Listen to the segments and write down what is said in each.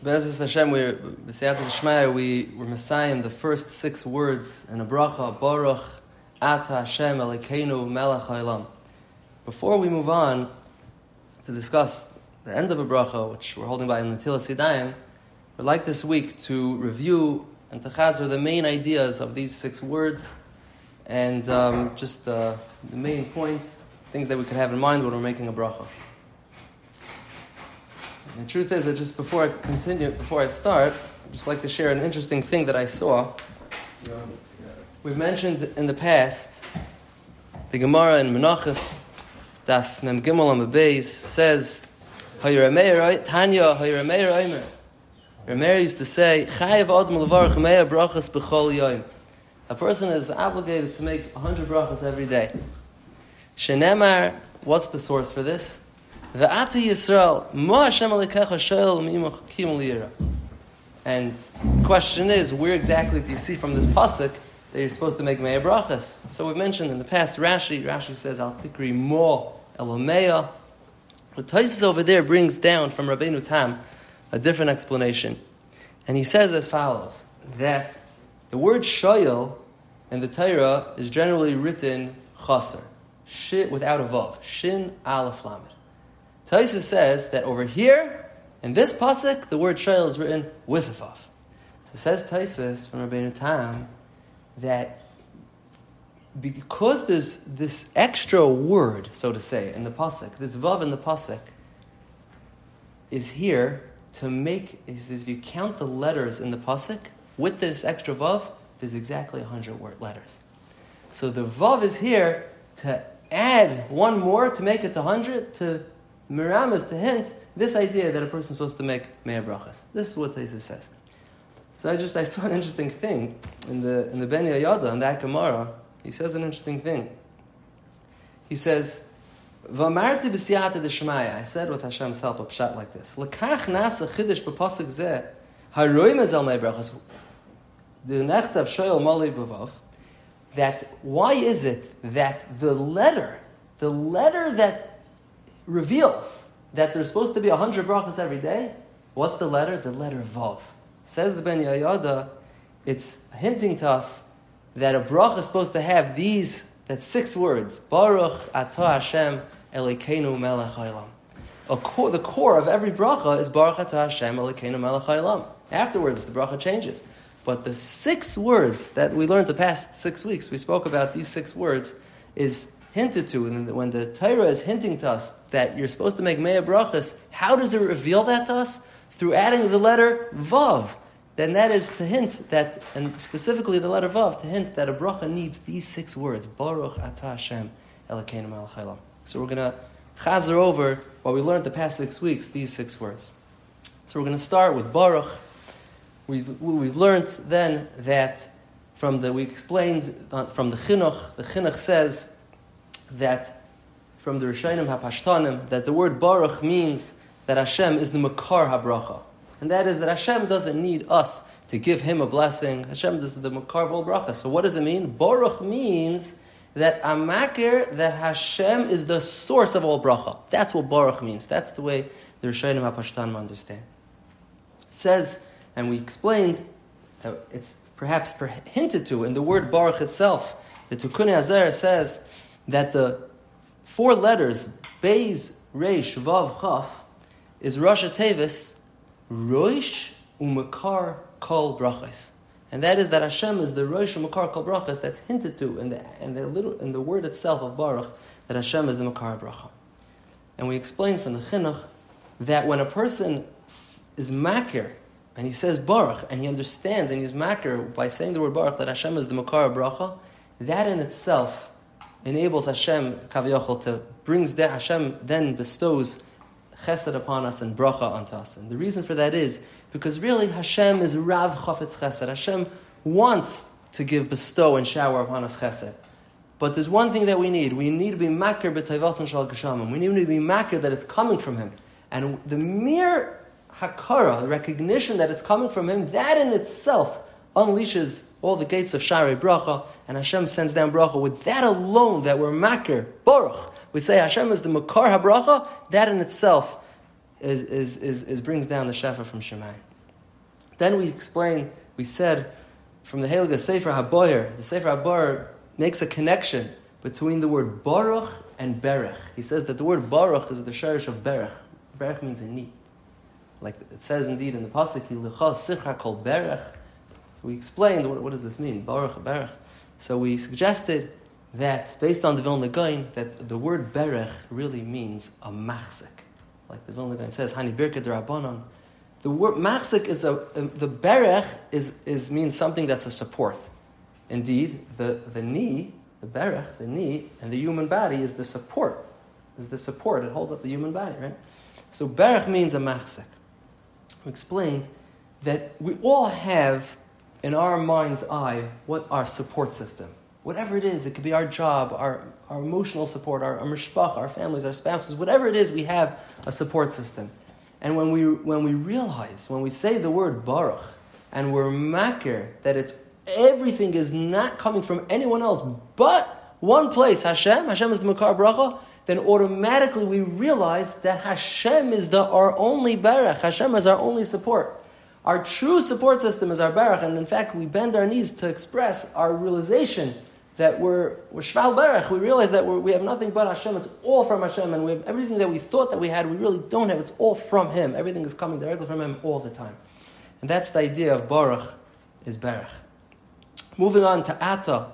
Be'ezus Hashem, we're Messiahing the first 6 words in a bracha, Baruch Ata Hashem Elokeinu Melech Haolam. Before we move on to discuss the end of a bracha, which we're holding by in Netilas Yadayim, we'd like this week to review and to chazer the main ideas of these 6 words and just the main points, things that we could have in mind when we're making a bracha. The truth is that just before I start, I'd just like to share an interesting thing that I saw. We've mentioned in the past, the Gemara in Menachos, Daf Mem Gimel Amud Beis, says, Tanya Hayrameir Omer. Rameir used to say, Chayav Adam Levarach 100 brachas b'chol yom. A person is obligated to make 100 brachas every day. Shenemar, what's the source for this? Ve'ata Yisrael, Mo Hashem Elokecha Shoel Mimach Kimul Yira. And the question is, where exactly do you see from this pasuk that you're supposed to make Me'ah brachas? So we've mentioned in the past, Rashi says, Al Tikri Mo Elomeya. The Tosfos over there brings down from Rabbeinu Tam a different explanation. And he says as follows, that the word Shoel in the Torah is generally written chaser, shit without a vav, shin aleph lamed. Tosfos says that over here, in this pasuk, the word shoel is written with a vav. So says Tosfos from Rabbeinu Tam that because there's this extra word, so to say, in the pasuk, this vav in the pasuk is here to make, he says, if you count the letters in the pasuk, with this extra vav, there's exactly 100 letters. So the vav is here to add one more to make it to 100, to Miramas, to hint this idea that a person's supposed to make Me'ah brachas. This is what Tosfos says. So I saw an interesting thing in the Ben Yehoyada, in that Gemara. He says an interesting thing. He says, "V'amarti b'siyata d'shmaya." I said with Hashem's help a pshat like this: "Lekach nasa chidush b'pasuk zeh haroim ezel Me'ah brachas." The nechtav shoel malei b'vav. That why is it that the letter that reveals that there's supposed to be 100 brachas every day, what's the letter? The letter Vav. Says the Ben Yehoyada, it's hinting to us that a bracha is supposed to have that 6 words, Baruch Atah Hashem Elokeinu Melech Haolam. The core of every bracha is Baruch Atah Hashem Elokeinu Melech Haolam. Afterwards, the bracha changes. But the 6 words that we learned the past 6 weeks, we spoke about these 6 words, is hinted to, and when the Torah is hinting to us that you're supposed to make Me'ah brachas, how does it reveal that to us? Through adding the letter Vav. Then that is to hint that, and specifically the letter Vav, to hint that a bracha needs these 6 words, Baruch Atah Hashem Elokeinu Melech Haolam. So we're going to chazer over what we learned the past 6 weeks, these 6 words. So we're going to start with Baruch. We've learned then that we explained from the Chinuch says that from the Rishonim HaPashtanim, that the word Baruch means that Hashem is the Makar HaBracha. And that is that Hashem doesn't need us to give Him a blessing. Hashem is the Makar of all bracha. So what does it mean? Baruch means that Amakir, that Hashem is the source of all bracha. That's what Baruch means. That's the way the Rishonim HaPashtanim understand. It says, and we explained, that it's perhaps hinted to in the word Baruch itself. The Tikkun Azer says that the 4 letters, Beis, Reish, Vav, Chaf, is Rosh Tevis, Rosh Umakar Kol Brachas. And that is that Hashem is the Rosh Umakar Kol Brachas that's hinted to in the word itself of Baruch, that Hashem is the Makar Bracha. And we explained from the Chinuch that when a person is makir, and he says Baruch, and he understands, and he's makir by saying the word Baruch, that Hashem is the Makar Bracha, that in itself enables Hashem, Kaviyachol, Hashem then bestows chesed upon us and bracha onto us. And the reason for that is because really Hashem is Rav Chafetz Chesed. Hashem wants to bestow and shower upon us chesed. But there's one thing that we need. We need to be makir b'tayvasan shal geshamim. We need to be makir that it's coming from Him. And the mere hakara, the recognition that it's coming from Him, that in itself unleashes all the gates of Sharei Bracha, and Hashem sends down Bracha. With that alone, that we're makir, Baruch, we say Hashem is the Makar HaBracha, that in itself is brings down the Shefa from Shemayim. Then we said, from the Heilige Sefer HaBoyer, the Sefer HaBoyer makes a connection between the word Baruch and Berech. He says that the word Baruch is the sherish of Berech. Berech means a knee. Like it says indeed in the Pasuk, Yilucha Sichra Kol Berech. So we explained, what does this mean? Baruch, Berech. So we suggested that, based on the Vilna Gaon, that the word Berech really means a machzik. Like the Vilna Gaon says, Hani Birka D'Rabbanan. The word machzik is the Berech means something that's a support. Indeed, the knee, the Berech, the knee, and the human body is the support. Is the support. It holds up the human body, right? So Berech means a machzik. We explained that we all have in our mind's eye what our support system. Whatever it is, it could be our job, our emotional support, our mishpach, our families, our spouses, whatever it is, we have a support system. And when we realize, when we say the word Baruch, and we're makir, that everything is not coming from anyone else but one place, Hashem is the Makar Bracha, then automatically we realize that Hashem is our only Berech, Hashem is our only support. Our true support system is our Berech, and in fact we bend our knees to express our realization that we're Shval Berech. We realize that we have nothing but Hashem. It's all from Hashem, and we have everything that we thought that we had, we really don't have. It's all from Him. Everything is coming directly from Him all the time. And that's the idea of Baruch, is Berech. Moving on to Ata.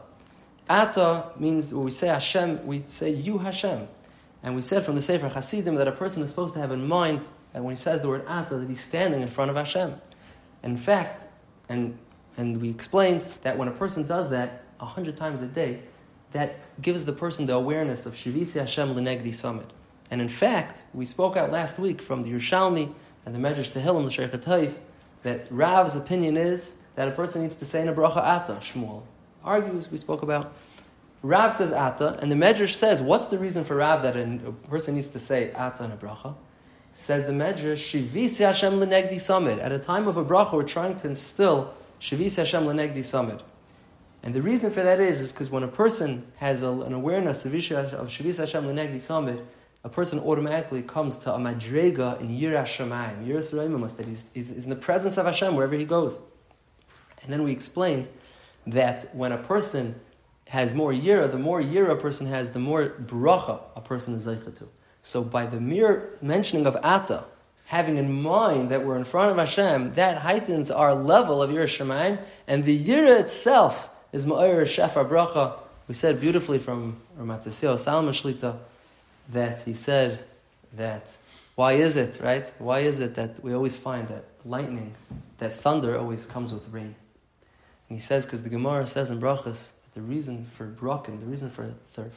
Ata means, when we say Hashem, we say You Hashem. And we said from the Sefer Hasidim that a person is supposed to have in mind that when he says the word Ata, that he's standing in front of Hashem. In fact, and we explained that when a person does that 100 times a day, that gives the person the awareness of Shivisi Hashem L'Negdi Summit. And in fact, we spoke out last week from the Yerushalmi and the Medrash Tehillim, the Sheikh HaTaif, that Rav's opinion is that a person needs to say in a bracha Ata. Shmuel argues, we spoke about. Rav says Ata, and the Medrash says, what's the reason for Rav that a person needs to say Ata in a bracha? Says the Medrash, Shivisi Hashem L'Negdi Summit. At a time of a bracha, we're trying to instill Shivisi Hashem L'Negdi Summit. And the reason for that is because when a person has an awareness of Shivisi Hashem L'Negdi Summit, a person automatically comes to a madrega in Yirah Shamayim, Yiras Reimamas, that he's in the presence of Hashem wherever he goes. And then we explained that when a person has more Yirah, the more Yirah a person has, the more bracha a person is zeicha to. So by the mere mentioning of Ata, having in mind that we're in front of Hashem, that heightens our level of Yirah Shamayim, and the Yirah itself is Ma'ir Shefar Bracha. We said beautifully from Ramat Yisrael Salman Shlita that he said that why is it that we always find that lightning, that thunder always comes with rain? And he says, because the Gemara says in Brachas, the reason for brakin, the reason for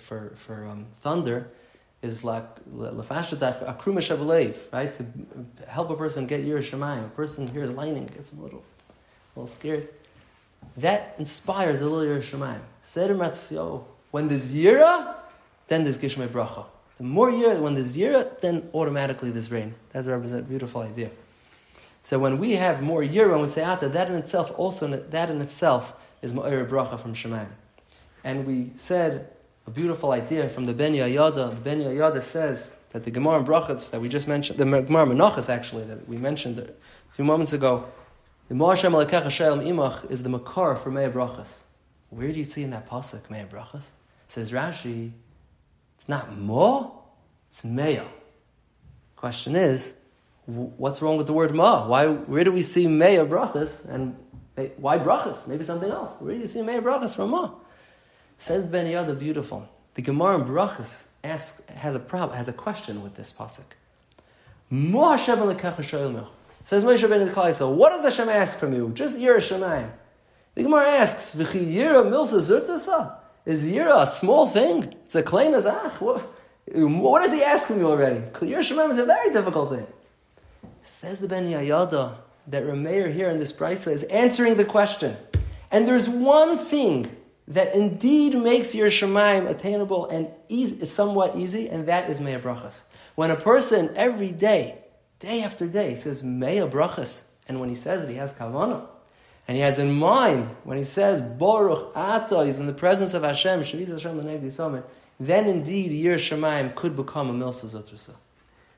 thunder is like lefashtat akrum shabalev, right? To help a person get Yirah Shamayim. A person hears lightning, gets a little scared. That inspires a little Yirah Shamayim. Seder Matzio. When there's Yirah, then there's Gishmei Bracha. The more Yirah, when there's Yirah, then automatically there's rain. That's a beautiful idea. So when we have more Yirah, when we say Ata, that in itself is Ma'ir Bracha from Shamayim. And we said a beautiful idea from the Ben Yayada. The Ben Yayada says that the Gemara in Brachas that we just mentioned, the Gemara Menachos actually, that we mentioned a few moments ago, the Ma Hashem Alekecha Shalom Imach is the Makar for Mei Brachas. Where do you see in that pasuk Mei Brachas? Says Rashi, it's not Ma, it's Meya. Question is, what's wrong with the word Ma? Where do we see Mei Brachas, and why Brachas? Maybe something else. Where do you see Mei Brachas from Ma? Says Ben Yada, beautiful. The Gemara in Brachas has a question with this pasuk. Ma Hashem Alekecha Shalom Imach. Says Moshe ben Yechiel, so what does Hashem ask from you? Just Yirah Shamayim. The Gemara asks, V'chi Yirah milsa zurtasa? Is Yirah a small thing? It's a klein azach? What does he ask from you already? Yirah Shamayim is a very difficult thing. Says the Ben Yayada that Rameir here in this brisa is answering the question. And there's one thing that indeed makes Yirah Shamayim attainable and somewhat easy, and that is Mei Brachas. When a person every day after day, says Mei Brachas, and when he says it, he has kavanah, and he has in mind when he says Baruch Ata, he's in the presence of Hashem, Shivisi Hashem L'Negdi Summit, then indeed Yirah Shamayim could become a milsa zotrasa.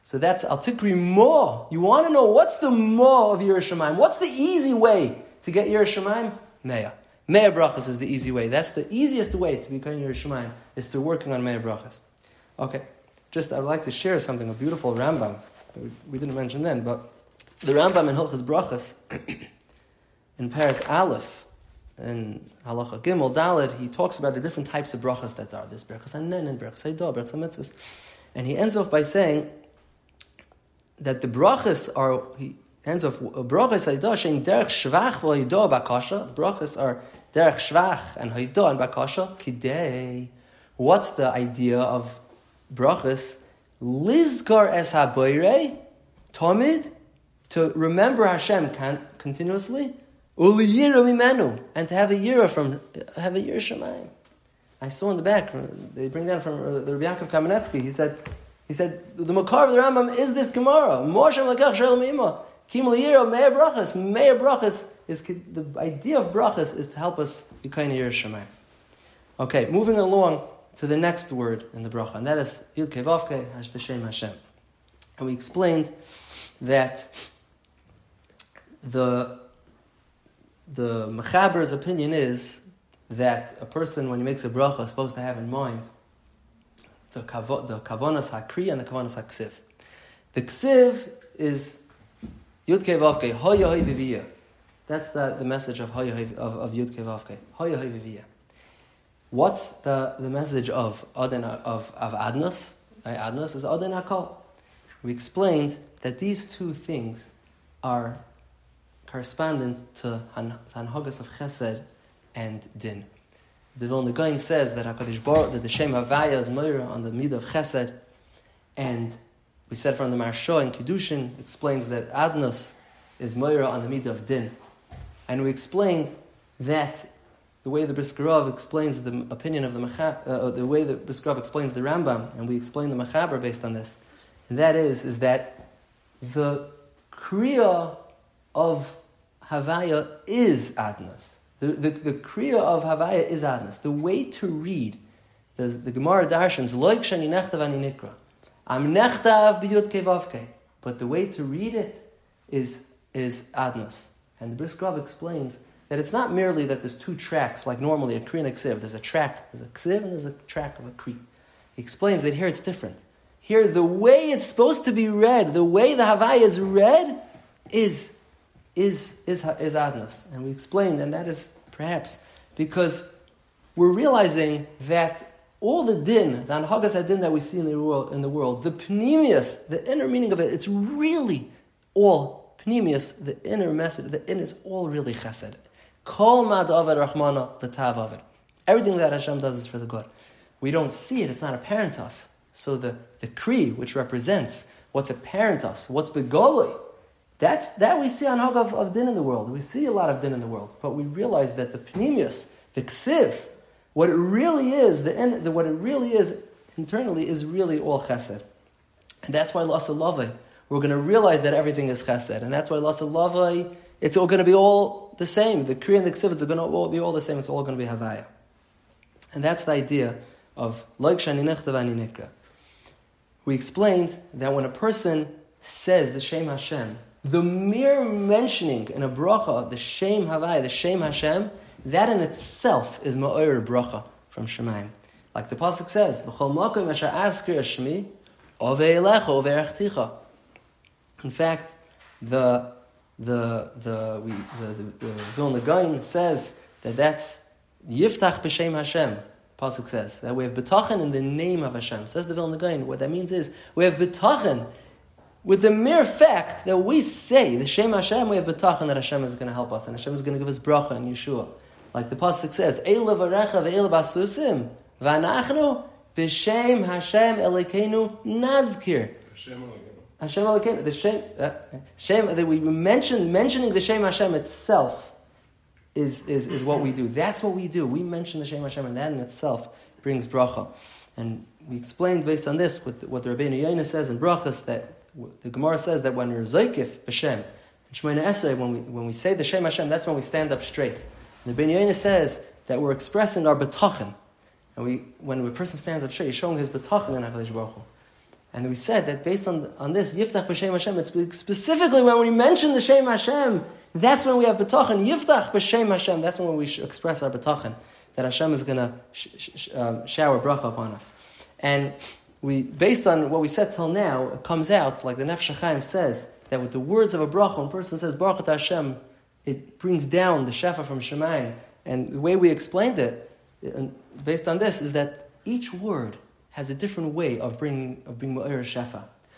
So that's Al Tikri Mo. You want to know what's the Mo of Yiras Shamayim? What's the easy way to get Yiras Shamayim? Meah. Meah Brachas is the easy way. That's the easiest way to become Yiras Shamayim, is through working on Meah Brachas. Okay. Just, I would like to share something, a beautiful Rambam. We didn't mention then, but the Rambam in Hilchas Brachas, in Perek Aleph, in Halacha Gimel Daled, he talks about the different types of brachas that are. There's brachas hanen and brachas haidah, brachas mitzvahs. And he ends off by saying that the brachas are, he ends off, brachas haidah, shein derech shvach v'haidah bakasha. The brachas are derech shvach and haidah and bakasha. Kidei. What's the idea of brachas? Lizkar es haboirei, tomid, to remember Hashem continuously, uliyira mimenu, and to have a yira Shamayim. I saw in the back, they bring down from the Rabbi Yaakov Kamenetsky, he said, the makar of the Rambam is this Gemara. Moshe l'kach shel mima, kim liyira me'er brachas. Me'er brachas is, the idea of brachas is to help us become a yira Shamayim. Okay, moving along to the next word in the bracha, and that is Yud Kei Vav Kei Hashem Hashem. And we explained that the Mechaber's opinion is that a person, when he makes a bracha, is supposed to have in mind the kavanas hakri and the kavanas haksiv. The ksiv is Yud Kei Vav Kei Hoya Hoy Viviyah. That's the message of Yud Kei Vav Kei Hoya Hoy Viviyah. What's the message of Adnos? Adnos is Adon Hakol. We explained that these two things are correspondent to Hanhagas of Chesed and Din. The Vilna Gaon says that HaKadosh Baruch, that the Shem Havaya is Moira on the Midah of Chesed, and we said from the Maharsha in Kiddushin explains that Adnos is Moira on the Midah of Din. And we explained that the way the Brisker Rav explains the opinion of the way the Brisker Rav explains the Rambam, and we explain the Mechaber based on this, and that is that the Kriya of Havaya is Adnas. The Kriya of Havaya is Adnas. The way to read, the Gemara Darshans, Loik Shani Nechtav Ani Nikra. I'm Nechtav B'Yud Kei Vav Kei. But the way to read it is Adnas. And the Brisker Rav explains that it's not merely that there's two tracks, like normally a Kri and a Ksiv. There's a track, there's a Ksiv, and there's a track of a Kri. He explains that here it's different. Here, the way it's supposed to be read, the way the Havaya is read, is Adnas. And we explained, and that is perhaps because we're realizing that all the din, the Anhagas HaDin that we see in the world, the Pneumius, the inner meaning of it, it's really all Pneumius, the inner message, the inner, it's all really Chesed. Kol mad aver Rahmana v'tav aver. Everything that Hashem does is for the good. We don't see it, it's not apparent to us. So the Kri, which represents what's apparent to us, what's begoloi, that we see on Hag of din in the world. We see a lot of din in the world, but we realize that the Pneumius, the Ksiv, what it really is, what it really is internally is really all Chesed. And that's why Lasa Lavai, we're going to realize that everything is Chesed. And that's why Lasa Lavai, it's all going to be all the same. The Kri and the Ksiv, it's going to all be all the same. It's all going to be Havaya. And that's the idea of Loik Shani Nechtav Ani Nikra. We explained that when a person says the Shem Hashem, the mere mentioning in a bracha of the Shem Havaya, the Shem Hashem, that in itself is ma'or bracha from Shemayim. Like the pasuk says, "B'chol makom asher azkir shmi, ovei elecha ovei echticha." In fact, the Vilna Gaon says that that's Yiftach b'Shem Hashem. Pasuk says that we have betachin in the name of Hashem. Says the Vilna Gaon, what that means is we have betachin with the mere fact that we say the Shem Hashem. We have betachin that Hashem is going to help us and Hashem is going to give us bracha and Yeshua. Like the pasuk says, "Eila v'recha ve'eila basusim v'anachnu b'Shem Hashem Elokeinu nazkir." Hashem Elokeinu. The Shem that we mentioning the Shem Hashem itself is what we do. That's what we do. We mention the Shem Hashem, and that in itself brings bracha. And we explained based on this with what the Rabbeinu Yoina says in brachas, that the Gemara says that when we're zoykif b'Shem, in Shemona Esrei, when we say the Shem Hashem, that's when we stand up straight. And the Rabbeinu Yoina says that we're expressing our betachin. And when a person stands up straight, he's showing his betachin in HaKadosh Baruch Hu. And we said that based on this, Yiftach b'Shem Hashem, it's specifically when we mention the Shem Hashem, that's when we have B'tachan. Yiftach b'Shem Hashem, that's when we express our B'tachan, that Hashem is going to shower bracha upon us. And based on what we said till now, it comes out, like the Nefesh HaChaim says, that with the words of a bracha, when a person says Baruch Hashem, it brings down the shefa from Shemayim. And the way we explained it, based on this, is that each word has a different way of being Ma'ir Shefa.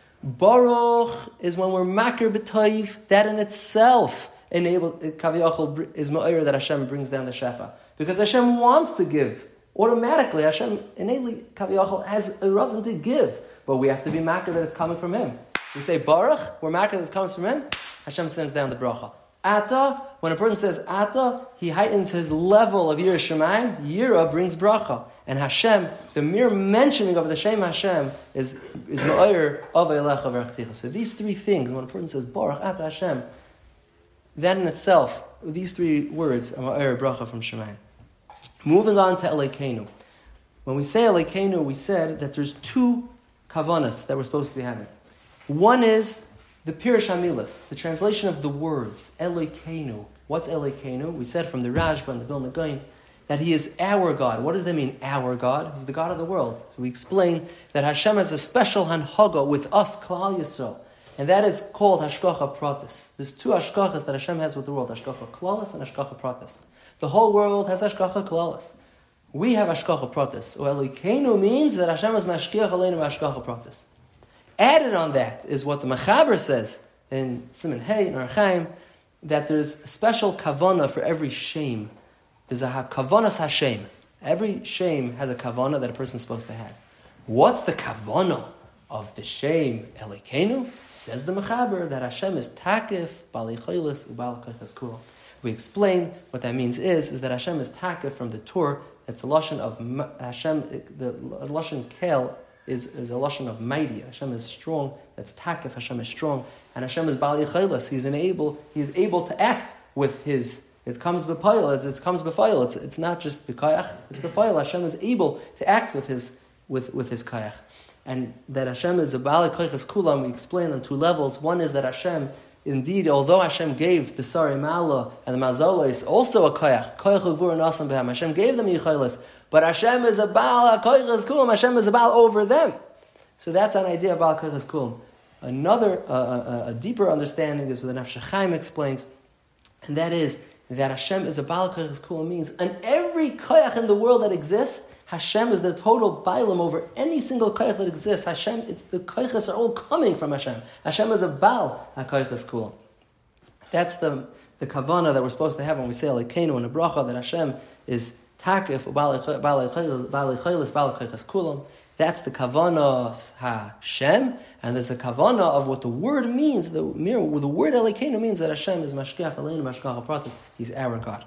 Baruch is when we're Makir B'Toiv, that in itself Kaviyachol is Ma'ir that Hashem brings down the Shefa. Because Hashem wants to give. Automatically, Hashem innately, Kaviyachol, has a reason to give. But we have to be Makir that it's coming from Him. We say Baruch, we're Makir that it comes from Him, Hashem sends down the bracha. Ata, when a person says Ata, he heightens his level of Yirah Shemayim. Yirah brings bracha. And Hashem, the mere mentioning of the Shem Hashem is Ma'ir of Eilecha V'Erechticha. So these three things, when a person says Baruch Ata Hashem, that in itself, these three words are Ma'ir bracha from Shemayim. Moving on to Elokeinu. When we say Elokeinu, we said that there's two kavanas that we're supposed to be having. One is the Pirush HaMilas, the translation of the words, Elokeinu. What's Elokeinu? We said from the Rashba and the Vilna Gaon that He is our God. What does that mean, our God? He's the God of the world. So we explain that Hashem has a special hanhaga with us, Klal Yisrael, and that is called Hashgacha Pratis. There's two Hashgachas that Hashem has with the world, Hashgacha Klalis and Hashgacha Pratis. The whole world has Hashgacha Klalis. We have Hashgacha Pratis. Elokeinu means that Hashem is Mashkiach Aleinu Hashgacha Pratis. Added on that is what the Mechaber says in Siman Hey, in Archaim, that there's a special kavana for every shame. There's a kavanas Hashem. Every shame has a kavana that a person's supposed to have. What's the kavana of the shame Elokeinu? Says the Mechaber that Hashem is takif, bali chaylis, ubal kaychas kula. We explain what that means is that Hashem is takif from the Torah. It's a lashon of Hashem. The lashon kel is a lashon of mighty. Hashem is strong. That's takif. Hashem is strong, and Hashem is bali chaylis. He is able to act with His. It comes b'payil. It comes b'fayil. It's not just b'kayach. It's b'fayil. Hashem is able to act with His kayach, and that Hashem is a bali kaychas kulam. We explain on two levels. One is that Hashem, indeed, although Hashem gave the Sari Mala and the Mazolos also a kayach uvur and asam b'hem, Hashem gave them yichaylis, but Hashem is a Baal HaKoyches Kulam, Hashem is a Baal over them. So that's an idea of Baal HaKoyches Kulam. Another, a deeper understanding is what the Nefesh HaChaim explains, and that is that Hashem is a Baal HaKoyches Kulam means, and every koyach in the world that exists, Hashem is the total bailam over any single koyach that exists. Hashem, the koyches are all coming from Hashem. Hashem is a Baal HaKoyches Kulam. That's the kavana that we're supposed to have when we say Elokeinu and a bracha, that Hashem is takif, bali chaylis, bali kaychas kulam. That's the kavanas Hashem, and there's a kavana of what the word means. The word Elokeinu means that Hashem is mashkiach aleinu mashkacha pratis. He's our God.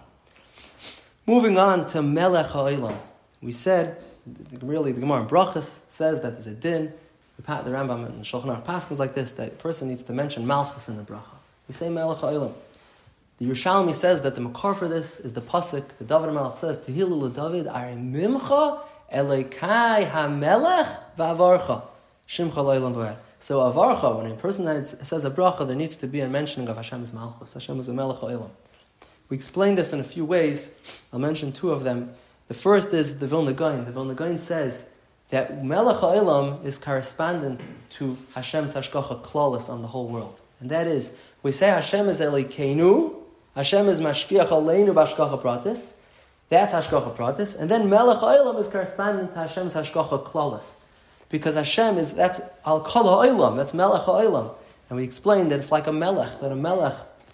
Moving on to Melech HaOlam. We said, really, the Gemara in Brachas says that there's a din. The Rambam and Shulchan Aruch paskins like this, that a person needs to mention Malchus in the bracha. We say Melech HaOlam. The Yerushalmi says that the makar for this is the pasuk. The David HaMelech says, Tehillah LeDavid, Arimimcha Elokai HaMelech V'avarcha Shimcha Lo'elam V'er. So avarcha, when a person says a bracha, there needs to be a mentioning of Hashem's Malchus. Hashem is a Melech HaOlam. We explain this in a few ways. I'll mention two of them. The first is the Vilna Gaon. The Vilna Gaon says that Melech HaOlam is correspondent to Hashem's Hashgacha Klalis on the whole world. And that is, we say Hashem is Elokeinu, Hashem is Mashkiach Aleinu B'Hashgacha Pratis. That's Hashgacha Pratis. And then Melech HaOlam is correspondent to Hashem's Hashgacha Klalis. Because Hashem that's Al Kol HaOlam, that's Melech HaOlam. And we explained that it's like a Melech, that a Melech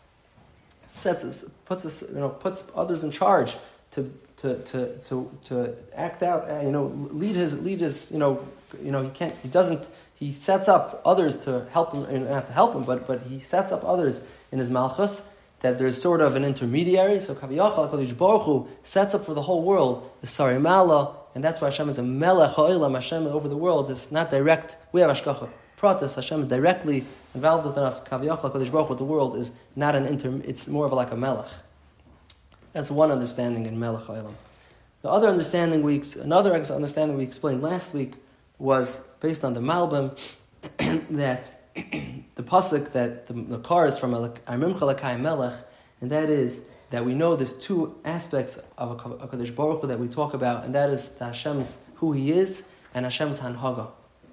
puts others in charge to act out, lead his, he sets up others to help him, not to help him, but he sets up others in his Malchus, that there's sort of an intermediary. So Kaviyachal HaKadosh Baruch Hu sets up for the whole world the Sari Mala, and that's why Hashem is a Melech HaOlam. Hashem over the world is not direct. We have Hashgacha Pratis. Hashem is directly involved within us. Kaviyachal HaKadosh Baruch Hu, the world is not it's more of like a Melech. That's one understanding in Melech HaOlam. The other understanding we explained last week was based on the Malbim, that the pasuk that the car is from Amrimcha Lakai Melech, and that is that we know there's two aspects of a Kadosh Baruch Hu that we talk about, and that is the Hashem's who He is and Hashem's Hanhaga.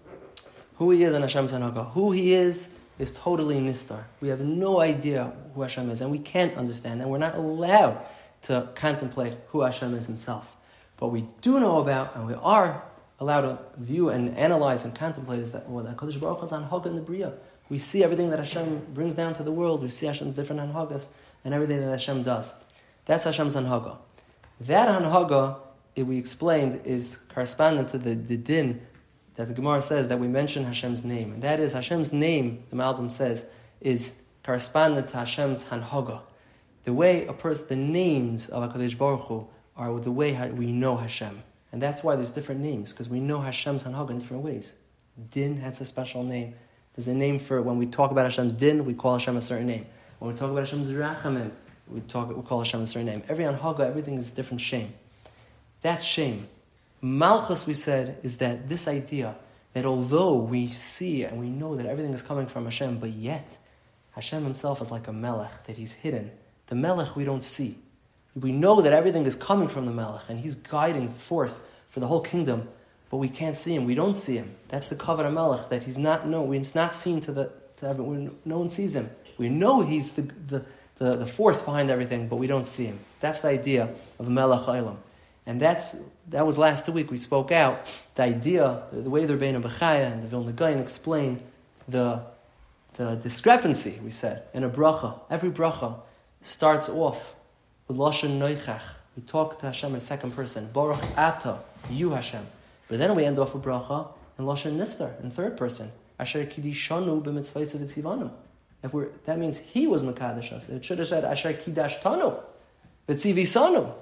Who He is and Hashem's Hanhaga. Who He is totally nistar. We have no idea who Hashem is, and we can't understand, and we're not allowed to contemplate who Hashem is Himself. But we do know about, and we are allowed to view and analyze and contemplate, is that the Kadosh Baruch Hu is Hanhaga in the Bria. We see everything that Hashem brings down to the world. We see Hashem's different Hanhagas and everything that Hashem does. That's Hashem's Hanhaga. That Hanhaga, we explained, is correspondent to the din that the Gemara says that we mention Hashem's name. And that is, Hashem's name, the Malbim says, is correspondent to Hashem's Hanhaga. The way the names of HaKadosh Baruch Hu are the way we know Hashem. And that's why there's different names, because we know Hashem's Hanhaga in different ways. Din has a special name. There's a name for, when we talk about Hashem's din, we call Hashem a certain name. When we talk about Hashem's rachamim, we call Hashem a certain name. Every Hanhaga, everything is different shame. That's shame. Malchus, we said, is that this idea that although we see and we know that everything is coming from Hashem, but yet Hashem Himself is like a melech, that He's hidden. The melech we don't see. We know that everything is coming from the melech, and He's guiding force for the whole kingdom, but we can't see Him. We don't see Him. That's the Kavod HaMelech, that He's not known. It's not seen to everyone. No one sees Him. We know He's the force behind everything, but we don't see Him. That's the idea of Melech HaOlam. And that was last week. We spoke out the idea, the way the Rebbeinu Bechaya and the Vilna Gaon explained the discrepancy, we said, in a bracha. Every bracha starts off with Lashon Noichach. We talk to Hashem in second person. Baruch Ata, you Hashem. But then we end off with bracha in Lashon Nistar, in third person. Asher Kidishanu b'mitzvayis v'tzivanu. That means He was Mekadosh us. It should have said Asher Kidashtanu v'tzivisanu.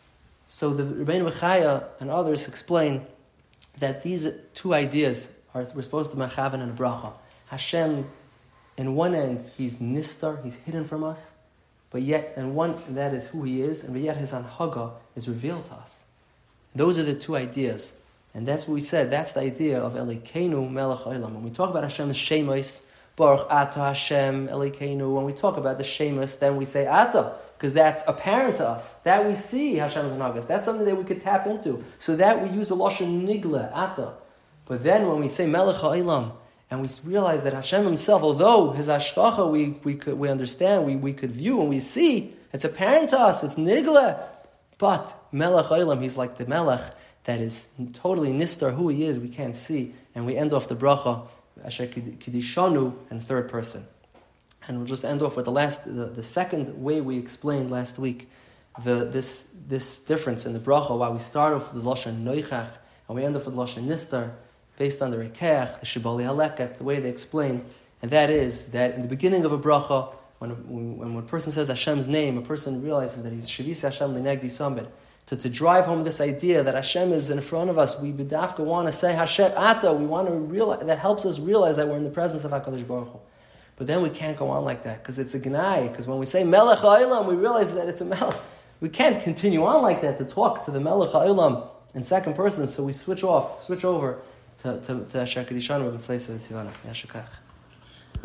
So the Rebbeinu Bechaya and others explain that these two ideas we're supposed to mechaven in a bracha. Hashem, in one end, He's nistar, He's hidden from us, but yet, that is who He is, and but yet His Hanhaga is revealed to us. Those are the two ideas, and that's what we said. That's the idea of Elokeinu Melech HaOlam. When we talk about Hashem's Shemos, Baruch Ata Hashem Elokeinu. When we talk about the Shemos, then we say Ata, because that's apparent to us. That we see Hashem's Hanhagas. That's something that we could tap into. So that we use a Lashon Nigla, Ata. But then when we say Melech HaOlam, and we realize that Hashem Himself, although His Hashtacha we understand, we could view and we see, it's apparent to us, it's Nigla. But Melech HaOlam, He's like the Melech that is totally nistar, who He is, we can't see. And we end off the bracha, Asher Kidishanu, in third person. And we'll just end off with the second way we explained last week, this difference in the bracha, why we start off with the Lashon Noichach, and we end off with Lashon Nistar, based on the Rekeach, the Shibali Haleket, the way they explain, and that is that in the beginning of a bracha, when a person says Hashem's name, a person realizes that he's Shavis Hashem L'negdi Samid. To drive home this idea that Hashem is in front of us, we b'dafka want to say Hashem Ata, we want to realize, that helps us realize that we're in the presence of HaKadosh Baruch Hu. But then we can't go on like that, because it's a Gnai, because when we say Melech HaOlam, we realize that it's a Melech. We can't continue on like that to talk to the Melech HaOlam in second person, so we switch over to Asher Kedishanu B'Mitzvayis V'Tzivanu. Yashikach.